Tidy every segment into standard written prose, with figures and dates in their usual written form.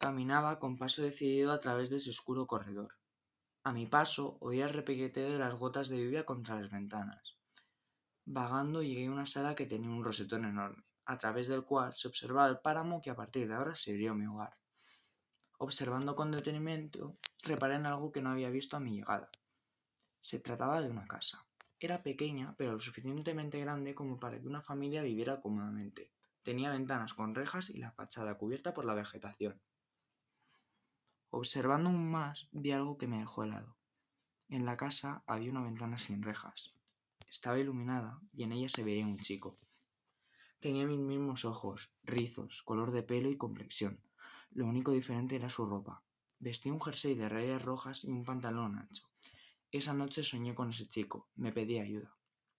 Caminaba con paso decidido a través de ese oscuro corredor. A mi paso oía el repiqueteo de las gotas de lluvia contra las ventanas. Vagando llegué a una sala que tenía un rosetón enorme, a través del cual se observaba el páramo que a partir de ahora sería mi hogar. Observando con detenimiento, reparé en algo que no había visto a mi llegada. Se trataba de una casa. Era pequeña, pero lo suficientemente grande como para que una familia viviera cómodamente. Tenía ventanas con rejas y la fachada cubierta por la vegetación. Observando aún más, vi algo que me dejó helado. En la casa había una ventana sin rejas. Estaba iluminada y en ella se veía un chico. Tenía mis mismos ojos, rizos, color de pelo y complexión. Lo único diferente era su ropa. Vestía un jersey de rayas rojas y un pantalón ancho. Esa noche soñé con ese chico. Me pedía ayuda.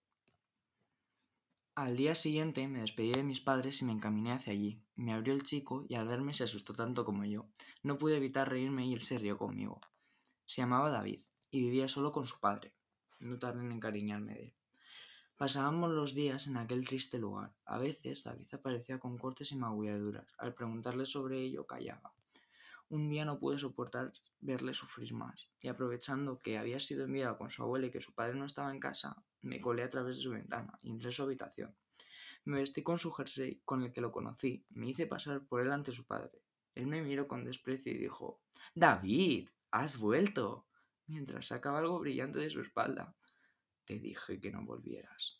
Al día siguiente me despedí de mis padres y me encaminé hacia allí. Me abrió el chico y al verme se asustó tanto como yo. No pude evitar reírme y él se rió conmigo. Se llamaba David y vivía solo con su padre. No tardé en encariñarme de él. Pasábamos los días en aquel triste lugar. A veces David aparecía con cortes y magulladuras. Al preguntarle sobre ello, callaba. Un día no pude soportar verle sufrir más, y aprovechando que había sido enviado con su abuela y que su padre no estaba en casa, me colé a través de su ventana y entré en su habitación. Me vestí con su jersey con el que lo conocí y me hice pasar por él ante su padre. Él me miró con desprecio y dijo: «¡David! ¡Has vuelto!», mientras sacaba algo brillante de su espalda. «Te dije que no volvieras».